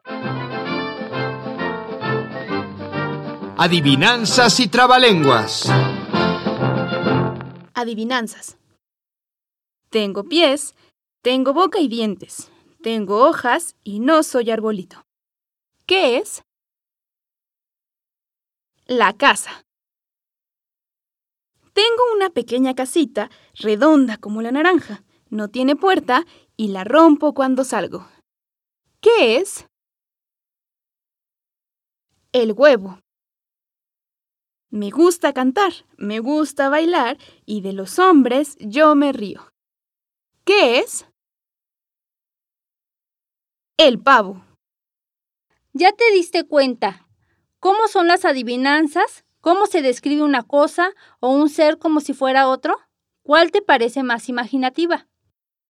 Adivinanzas y trabalenguas. Adivinanzas. Tengo pies, tengo boca y dientes, tengo hojas y no soy arbolito. ¿Qué es? La casa. Tengo una pequeña casita, redonda como la naranja, no tiene puerta y la rompo cuando salgo. ¿Qué es? El huevo. Me gusta cantar, me gusta bailar y de los hombres yo me río. ¿Qué es? El pavo. ¿Ya te diste cuenta cómo son las adivinanzas? ¿Cómo se describe una cosa o un ser como si fuera otro? ¿Cuál te parece más imaginativa?